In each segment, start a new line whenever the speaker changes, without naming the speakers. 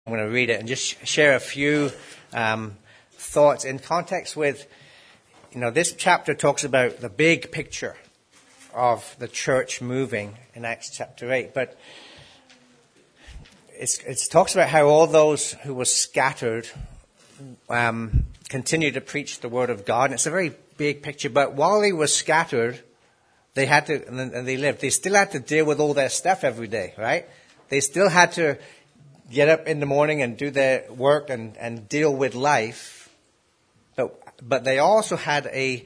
I'm going to read it and just share a few thoughts in context with, this chapter talks about the big picture of the church moving in Acts chapter 8. But it talks about how all those who were scattered continued to preach the word of God. And it's a very big picture. But while they were scattered, they had to, and they lived, they still had to deal with all their stuff every day, right? They still had to get up in the morning and do their work and deal with life. But they also had a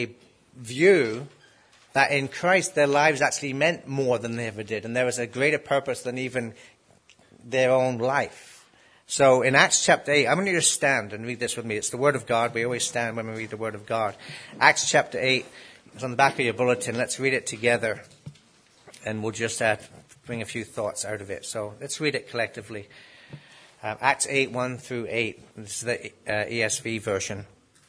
view that in Christ their lives actually meant more than they ever did. And there was a greater purpose than even their own life. So in Acts chapter 8, I'm going to just stand and read this with me. It's the Word of God. We always stand when we read the Word of God. Acts chapter 8, it's on the back of your bulletin. Let's read it together. And we'll just bring a few thoughts out of it. So let's read it collectively. Acts 8, 1 through 8. This is the ESV version.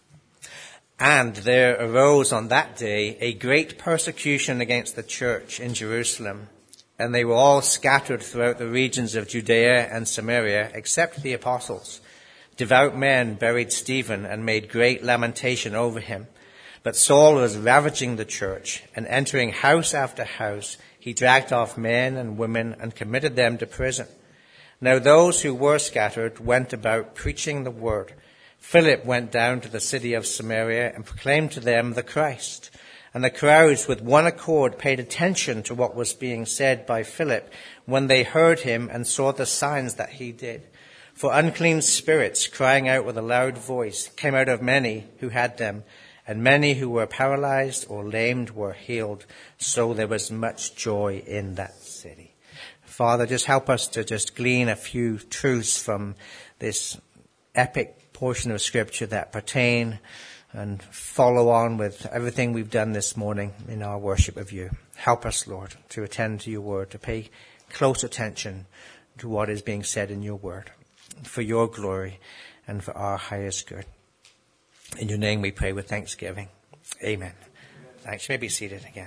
And there arose on that day a great persecution against the church in Jerusalem, and they were all scattered throughout the regions of Judea and Samaria, except the apostles. Devout men buried Stephen and made great lamentation over him. But Saul was ravaging the church, and entering house after house, he dragged off men and women and committed them to prison. Now those who were scattered went about preaching the word. Philip went down to the city of Samaria and proclaimed to them the Christ. And the crowds with one accord paid attention to what was being said by Philip when they heard him and saw the signs that he did. For unclean spirits, crying out with a loud voice, came out of many who had them, and many who were paralyzed or lamed were healed. So there was much joy in that city. Father, just help us to just glean a few truths from this epic portion of Scripture that pertain and follow on with everything we've done this morning in our worship of you. Help us, Lord, to attend to your word, to pay close attention to what is being said in your word, for your glory and for our highest good. In your name we pray with thanksgiving. Amen. Thanks. You may be seated again.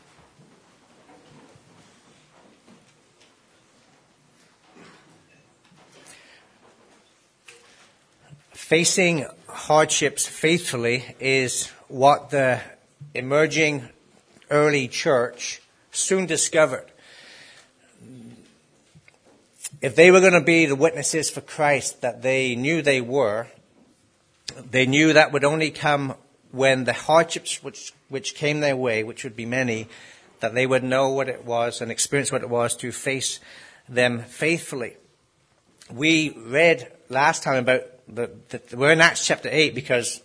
Facing hardships faithfully is what the emerging early church soon discovered. If they were going to be the witnesses for Christ that they knew they were, they knew that would only come when the hardships which came their way, which would be many, that they would know what it was and experience what it was to face them faithfully. We read last time about we're in Acts chapter 8 because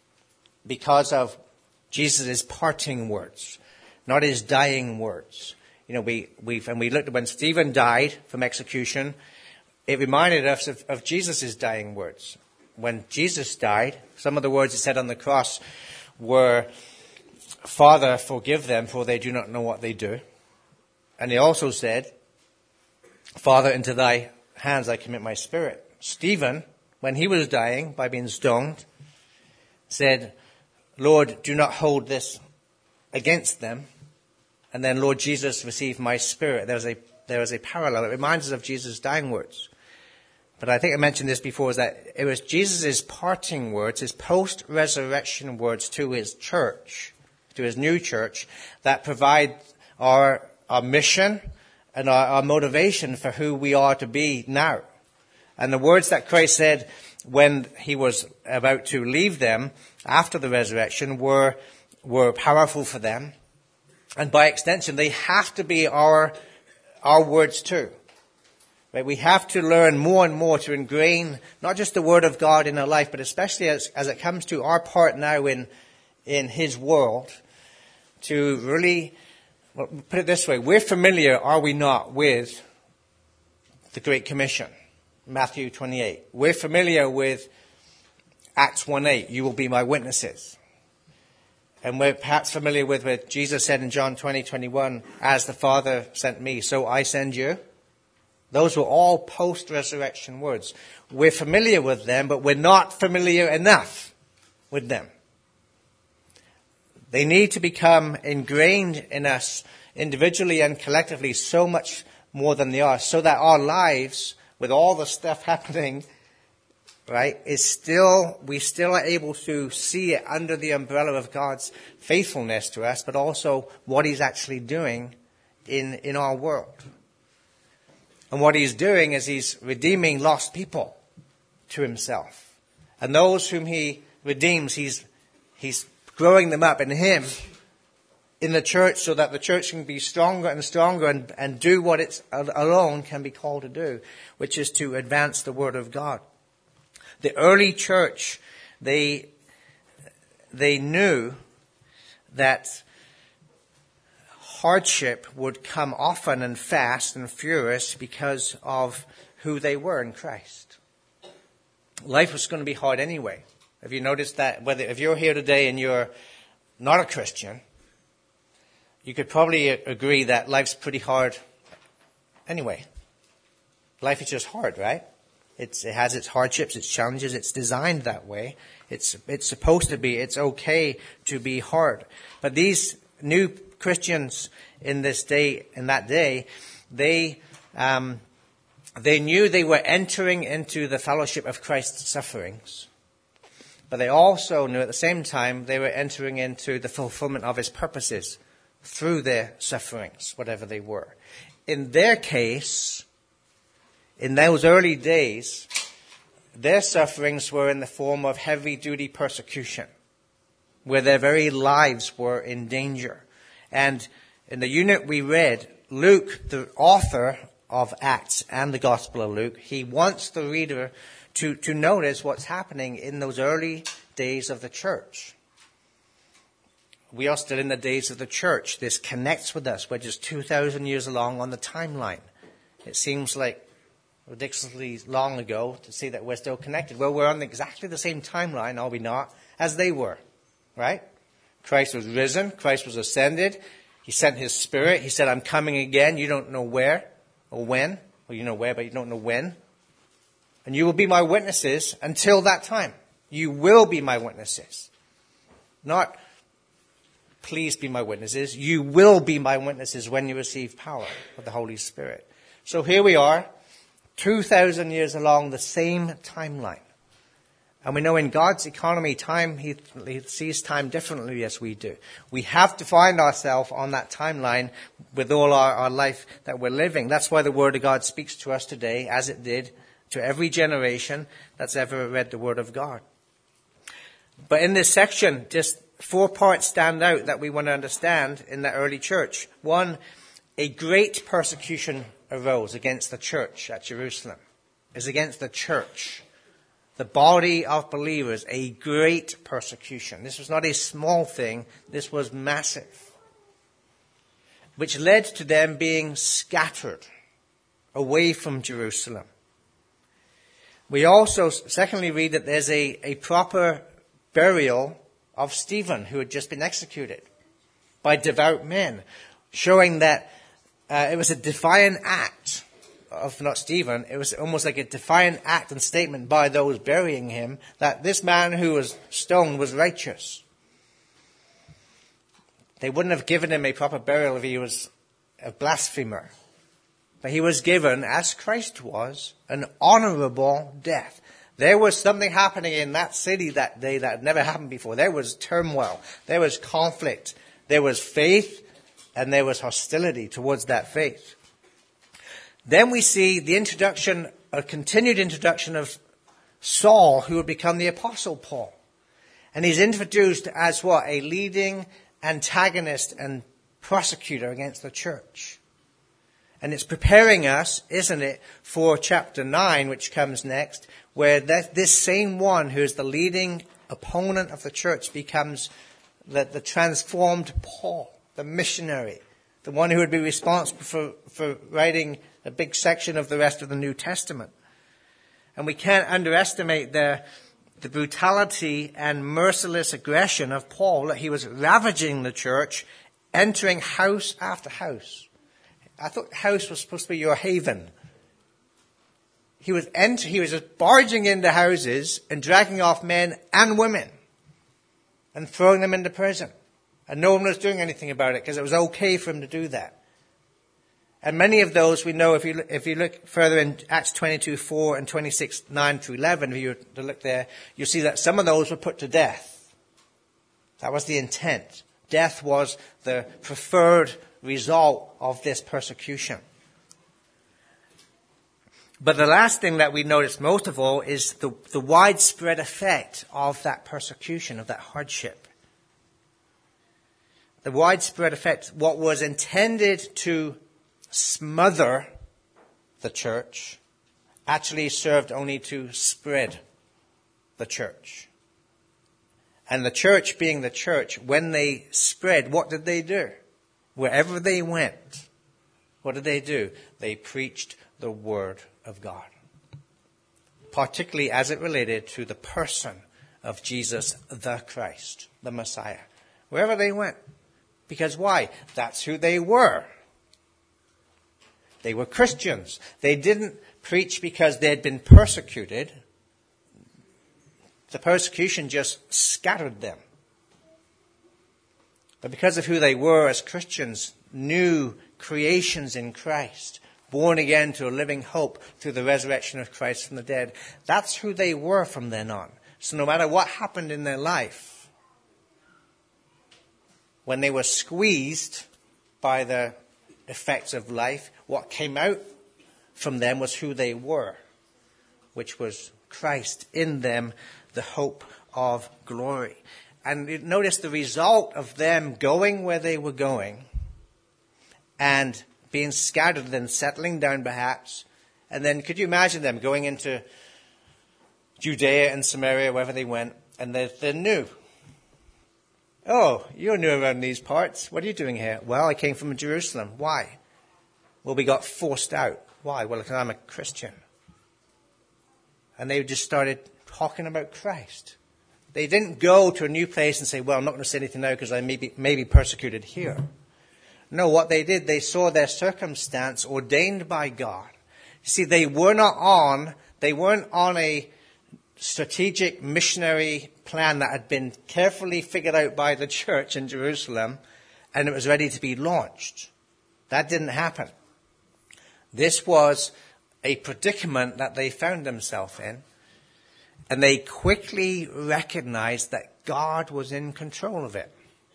of Jesus' parting words, not his dying words. We looked at when Stephen died from execution, it reminded us of Jesus' dying words. When Jesus died, some of the words he said on the cross were, "Father, forgive them, for they do not know what they do." And he also said, "Father, into thy hands I commit my spirit." Stephen, when he was dying by being stoned, said, "Lord, do not hold this against them." And then, "Lord Jesus, receive my spirit." There is a parallel. It reminds us of Jesus' dying words. But I think I mentioned this before, is that it was Jesus' parting words, his post-resurrection words to his church, to his new church, that provide our mission and our motivation for who we are to be now. And the words that Christ said when he was about to leave them after the resurrection were powerful for them. And by extension, they have to be our words too. Right? We have to learn more and more to ingrain not just the word of God in our life, but especially as it comes to our part now in his world, to really, put it this way, we're familiar, are we not, with the Great Commission. Matthew 28. We're familiar with Acts 1:8. You will be my witnesses. And we're perhaps familiar with what Jesus said in John 20:21, "As the Father sent me, so I send you." Those were all post-resurrection words. We're familiar with them, but we're not familiar enough with them. They need to become ingrained in us individually and collectively so much more than they are, so that our lives with all the stuff happening, right, we still are able to see it under the umbrella of God's faithfulness to us, but also what he's actually doing in our world. And what he's doing is he's redeeming lost people to himself. And those whom he redeems, he's growing them up in him, in the church, so that the church can be stronger and stronger and do what it alone can be called to do, which is to advance the word of God. The early church, they knew that hardship would come often and fast and furious because of who they were in Christ. Life was going to be hard anyway. Have you noticed that? If you're here today and you're not a Christian, you could probably agree that life's pretty hard anyway. Life is just hard, right? It has its hardships, its challenges. It's designed that way. It's supposed to be. It's okay to be hard. But these new Christians in that day, they knew they were entering into the fellowship of Christ's sufferings. But they also knew at the same time they were entering into the fulfillment of his purposes through their sufferings, whatever they were. In their case, in those early days, their sufferings were in the form of heavy-duty persecution, where their very lives were in danger. And in the unit we read, Luke, the author of Acts and the Gospel of Luke, he wants the reader to notice what's happening in those early days of the church. We are still in the days of the church. This connects with us. We're just 2,000 years along on the timeline. It seems like ridiculously long ago to see that we're still connected. Well, we're on exactly the same timeline, are we not, as they were, right? Christ was risen. Christ was ascended. He sent his Spirit. He said, I'm coming again. You don't know where or when. Well, you know where, but you don't know when. And you will be my witnesses until that time. You will be my witnesses. Not, please be my witnesses. You will be my witnesses when you receive power of the Holy Spirit. So here we are, 2,000 years along the same timeline. And we know in God's economy, time, he sees time differently as we do. We have to find ourselves on that timeline with all our life that we're living. That's why the Word of God speaks to us today, as it did to every generation that's ever read the Word of God. But in this section, just 4 parts stand out that we want to understand in the early church. 1, a great persecution arose against the church at Jerusalem. It's against the church, the body of believers, a great persecution. This was not a small thing. This was massive, which led to them being scattered away from Jerusalem. We also, secondly, read that there's a proper burial of Stephen, who had just been executed by devout men, showing that it was a defiant act of not Stephen. It was almost like a defiant act and statement by those burying him that this man who was stoned was righteous. They wouldn't have given him a proper burial if he was a blasphemer. But he was given, as Christ was, an honorable death. There was something happening in that city that day that had never happened before. There was turmoil. There was conflict. There was faith. And there was hostility towards that faith. Then we see the introduction, a continued introduction of Saul, who would become the Apostle Paul. And he's introduced as what? A leading antagonist and prosecutor against the church. And it's preparing us, isn't it, for chapter 9, which comes next, where this same one who is the leading opponent of the church becomes the transformed Paul, the missionary, the one who would be responsible for writing a big section of the rest of the New Testament. And we can't underestimate the brutality and merciless aggression of Paul, that he was ravaging the church, entering house after house. I thought house was supposed to be your haven. He was barging into houses and dragging off men and women and throwing them into prison. And no one was doing anything about it because it was okay for him to do that. And many of those we know, if you look further in Acts 22:4 and 26:9 through 11, if you were to look there, you'll see that some of those were put to death. That was the intent. Death was the preferred result of this persecution. But the last thing that we notice most of all is the widespread effect of that persecution, of that hardship. The widespread effect, what was intended to smother the church, actually served only to spread the church. And the church being the church, when they spread, what did they do? Wherever they went, what did they do? They preached the word of God. Particularly as it related to the person of Jesus the Christ, the Messiah. Wherever they went. Because why? That's who they were. They were Christians. They didn't preach because they had been persecuted. The persecution just scattered them. But because of who they were as Christians, new creations in Christ, born again to a living hope through the resurrection of Christ from the dead, that's who they were from then on. So no matter what happened in their life, when they were squeezed by the effects of life, what came out from them was who they were, which was Christ in them, the hope of glory. And you notice the result of them going where they were going and being scattered, then settling down perhaps. And then could you imagine them going into Judea and Samaria, wherever they went, and they're new. Oh, you're new around these parts. What are you doing here? Well, I came from Jerusalem. Why? Well, we got forced out. Why? Well, because I'm a Christian. And they just started talking about Christ. They didn't go to a new place and say, well, I'm not going to say anything now because I may be persecuted here. No, what they did, they saw their circumstance ordained by God. You see, they weren't on a strategic missionary plan that had been carefully figured out by the church in Jerusalem and it was ready to be launched. That didn't happen. This was a predicament that they found themselves in, and they quickly recognized that God was in control of it.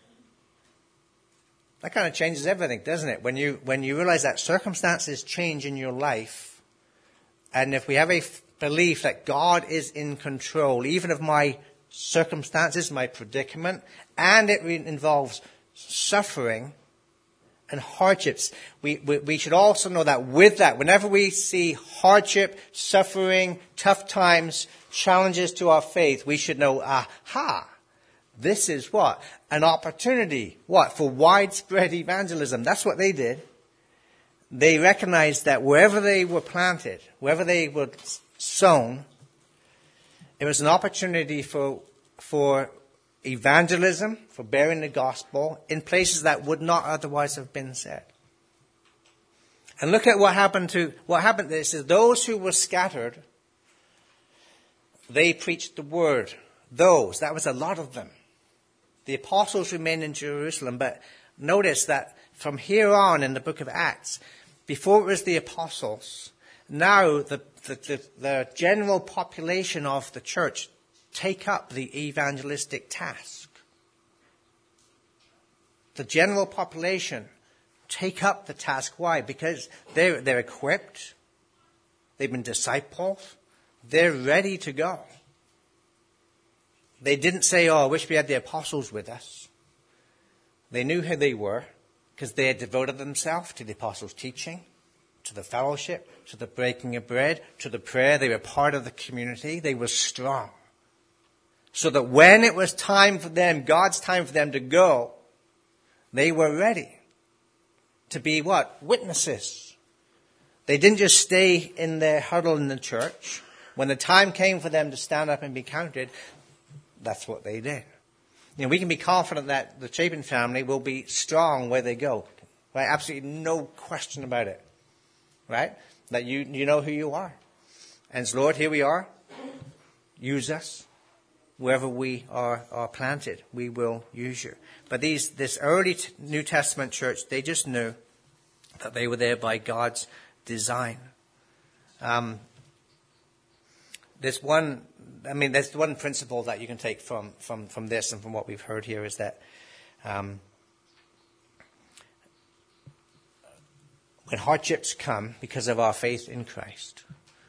That kind of changes everything, doesn't it? When you realize that circumstances change in your life, and if we have a belief that God is in control, even of my circumstances, my predicament, and it involves suffering and hardships, we should also know that with that, whenever we see hardship, suffering, tough times, challenges to our faith, we should know, aha, this is what? An opportunity. What? For widespread evangelism. That's what they did. They recognized that wherever they were planted, wherever they were sown, it was an opportunity for evangelism, for bearing the gospel in places that would not otherwise have been said. And look at what happened. This is those who were scattered, they preached the word. That was a lot of them. The apostles remained in Jerusalem, but notice that from here on in the book of Acts, before it was the apostles, now the general population of the church take up the evangelistic task. The general population take up the task. Why? Because they're equipped. They've been discipled. They're ready to go. They didn't say, I wish we had the apostles with us. They knew who they were because they had devoted themselves to the apostles' teaching, to the fellowship, to the breaking of bread, to the prayer. They were part of the community. They were strong. So that when it was time for them, God's time for them to go, they were ready to be what? Witnesses. They didn't just stay in their huddle in the church. When the time came for them to stand up and be counted, that's what they did. We can be confident that the Chapin family will be strong where they go. Right? Absolutely no question about it. Right? That you know who you are. And so, Lord, here we are. Use us. Wherever we are planted, we will use you. But this early New Testament church, they just knew that they were there by God's design. There's one principle that you can take from this and from what we've heard here is that when hardships come because of our faith in Christ,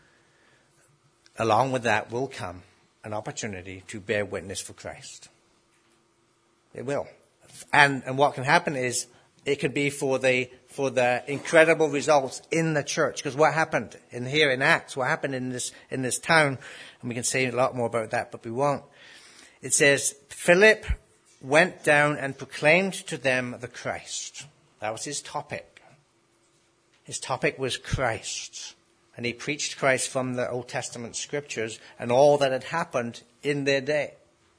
along with that will come an opportunity to bear witness for Christ. It will. And what can happen is it could be for the incredible results in the church. Because what happened in Acts, what happened in this town, and we can say a lot more about that, but we won't. It says, Philip went down and proclaimed to them the Christ. That was his topic. His topic was Christ. And he preached Christ from the Old Testament scriptures and all that had happened in their day.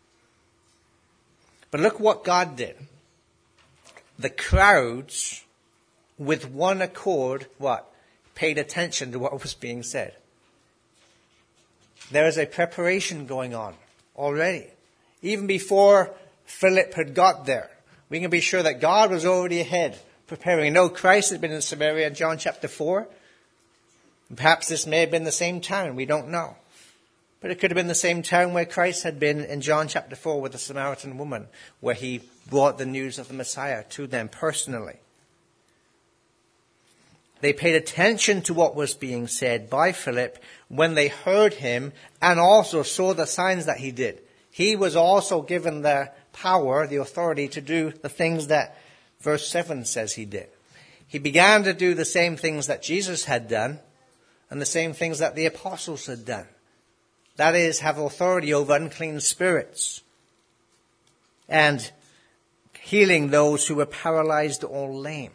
But look what God did. The crowds, with one accord, paid attention to what was being said. There is a preparation going on already. Even before Philip had got there, we can be sure that God was already ahead, preparing. No, Christ had been in Samaria in John chapter 4. Perhaps this may have been the same town. We don't know. But it could have been the same town where Christ had been in John chapter 4 with the Samaritan woman, where he brought the news of the Messiah to them personally. They paid attention to what was being said by Philip when they heard him and also saw the signs that he did. He was also given the power, the authority to do the things that verse 7 says he did. He began to do the same things that Jesus had done and the same things that the apostles had done. That is, have authority over unclean spirits and healing those who were paralyzed or lame.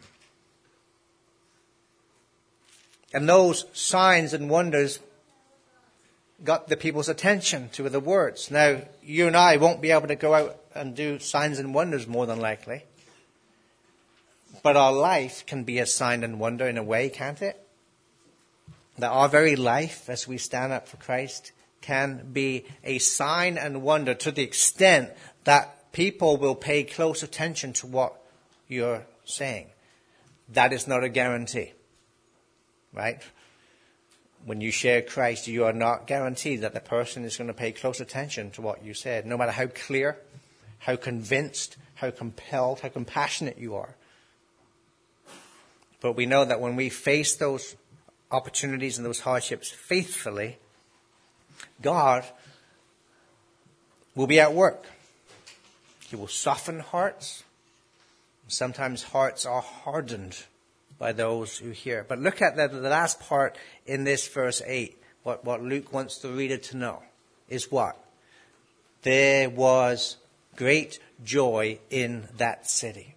And those signs and wonders got the people's attention to the words. Now, you and I won't be able to go out and do signs and wonders more than likely. But our life can be a sign and wonder in a way, can't it? That our very life, as we stand up for Christ, can be a sign and wonder to the extent that people will pay close attention to what you're saying. That is not a guarantee, right? When you share Christ, you are not guaranteed that the person is going to pay close attention to what you said, no matter how clear, how convinced, how compelled, how compassionate you are. But we know that when we face those opportunities and those hardships faithfully, God will be at work. He will soften hearts. Sometimes hearts are hardened by those who hear. But look at the last part in this verse 8. What Luke wants the reader to know is what? There was great joy in that city.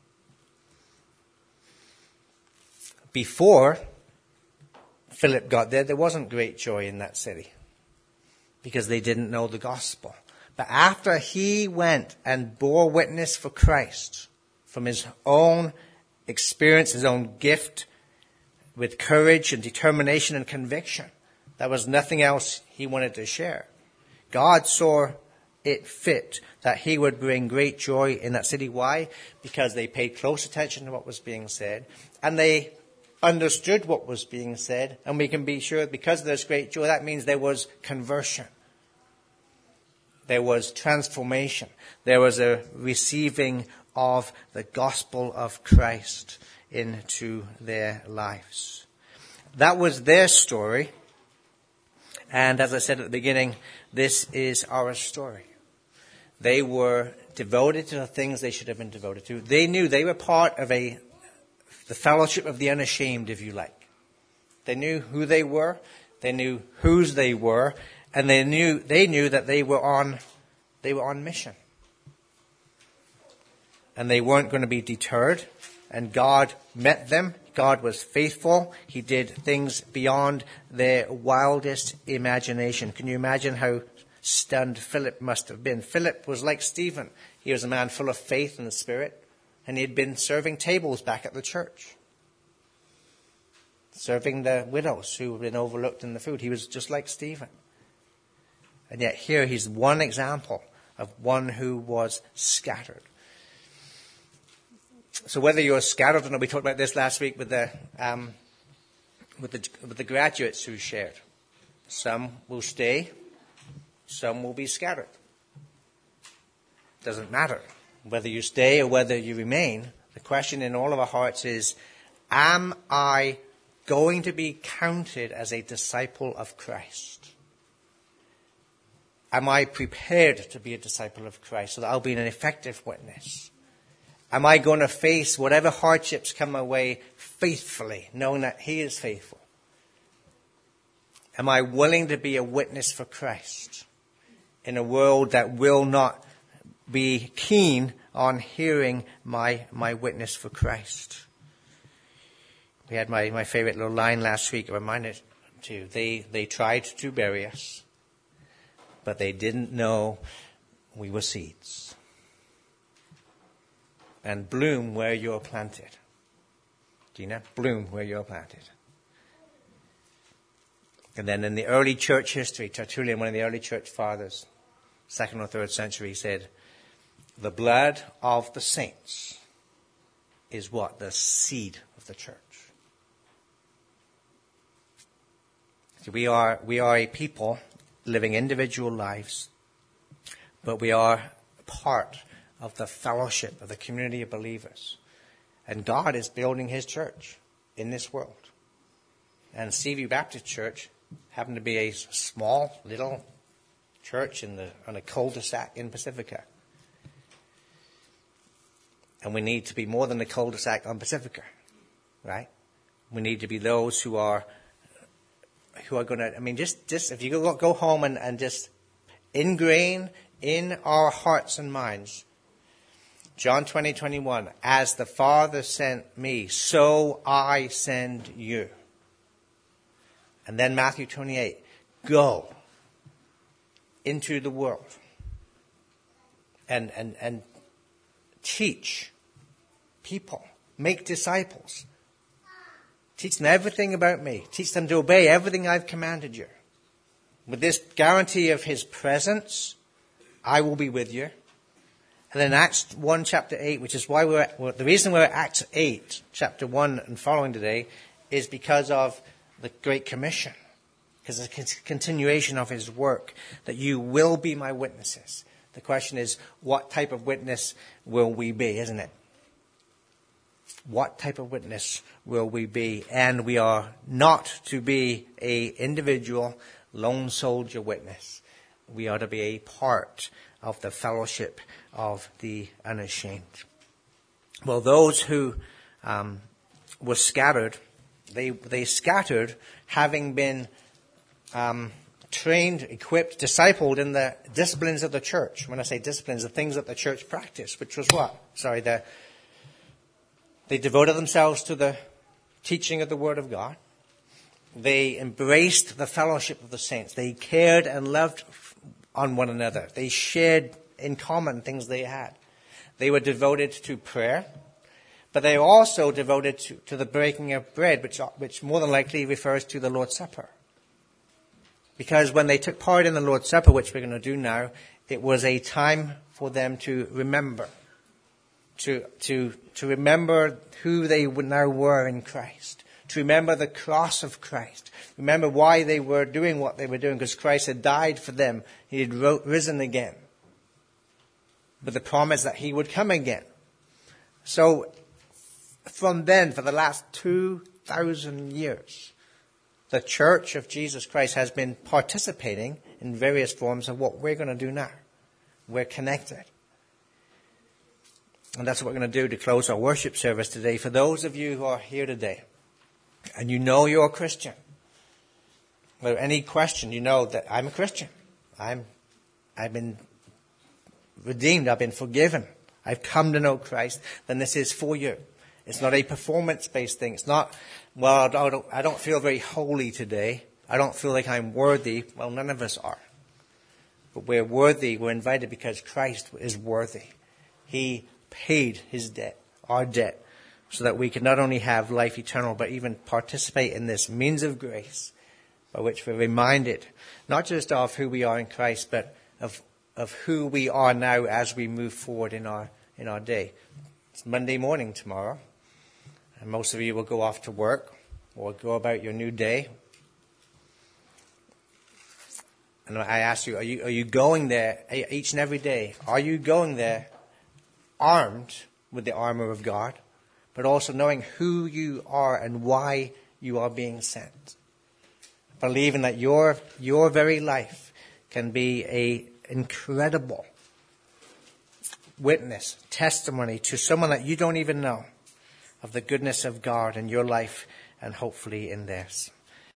Before Philip got there wasn't great joy in that city because they didn't know the gospel. But after he went and bore witness for Christ from his own experience, his own gift, with courage and determination and conviction, there was nothing else he wanted to share. God saw it fit that he would bring great joy in that city. Why? Because they paid close attention to what was being said, and they understood what was being said, and we can be sure because there's great joy, that means there was conversion. There was transformation. There was a receiving of the gospel of Christ into their lives. That was their story. And as I said at the beginning, this is our story. They were devoted to the things they should have been devoted to. They knew they were part of the fellowship of the unashamed, if you like. They knew who they were. They knew whose they were. And they knew that they were on mission. And they weren't going to be deterred. And God met them. God was faithful. He did things beyond their wildest imagination. Can you imagine how stunned Philip must have been? Philip was like Stephen. He was a man full of faith in the Spirit. And he had been serving tables back at the church. Serving the widows who had been overlooked in the food. He was just like Stephen. And yet here he's one example of one who was scattered. So whether you're scattered or not, we talked about this last week with the graduates who shared. Some will stay, some will be scattered. Doesn't matter whether you stay or whether you remain. The question in all of our hearts is, am I going to be counted as a disciple of Christ? Am I prepared to be a disciple of Christ so that I'll be an effective witness? Am I going to face whatever hardships come my way faithfully, knowing that He is faithful? Am I willing to be a witness for Christ in a world that will not be keen on hearing my witness for Christ? We had my favorite little line last week. I reminded you, they tried to bury us, but they didn't know we were seeds. And bloom where you're planted. Gina, bloom where you're planted. And then in the early church history, Tertullian, one of the early church fathers, 2nd or 3rd century, said, the blood of the saints is what? The seed of the church. So we are a people living individual lives, but we are part of the fellowship of the community of believers. And God is building His church in this world. And Seaview Baptist Church happened to be a small little church on a cul-de-sac in Pacifica. And we need to be more than a cul-de-sac on Pacifica, right? We need to be those who are going to, just if you go home and just ingrain in our hearts and minds, John 20:21, as the Father sent me, so I send you. And then Matthew 28, go into the world and teach people, make disciples. Teach them everything about me. Teach them to obey everything I've commanded you. With this guarantee of His presence, I will be with you. And then Acts 1, chapter 8, which is why the reason we're at Acts 8, chapter 1 and following today, is because of the Great Commission. Because it's a continuation of His work, that you will be my witnesses. The question is, what type of witness will we be, isn't it? What type of witness will we be? And we are not to be a individual lone soldier witness. We are to be a part of the fellowship of the unashamed. Well, those who were scattered, they scattered having been trained, equipped, discipled in the disciplines of the church. When I say disciplines, the things that the church practiced, which was what? They devoted themselves to the teaching of the Word of God. They embraced the fellowship of the saints. They cared and loved on one another. They shared in common things they had. They were devoted to prayer, but they were also devoted to the breaking of bread, which more than likely refers to the Lord's Supper. Because when they took part in the Lord's Supper, which we're going to do now, it was a time for them to remember. To remember who they now were in Christ. To remember the cross of Christ. Remember why they were doing what they were doing. Because Christ had died for them. He had risen again. With the promise that He would come again. So, from then, for the last 2,000 years, the Church of Jesus Christ has been participating in various forms of what we're going to do now. We're connected. And that's what we're going to do to close our worship service today. For those of you who are here today, and you know you're a Christian, without any question, you know that I'm a Christian. I've been redeemed. I've been forgiven. I've come to know Christ. Then this is for you. It's not a performance-based thing. It's not, well, I don't feel very holy today. I don't feel like I'm worthy. Well, none of us are. But we're worthy. We're invited because Christ is worthy. He paid His debt, our debt, so that we can not only have life eternal, but even participate in this means of grace by which we're reminded not just of who we are in Christ, but of who we are now as we move forward in our day. It's Monday morning tomorrow, and most of you will go off to work or go about your new day. And I ask you, are you going there each and every day? Are you going there armed with the armor of God, but also knowing who you are and why you are being sent? Believing that your very life can be an incredible witness, testimony to someone that you don't even know of the goodness of God in your life and hopefully in theirs.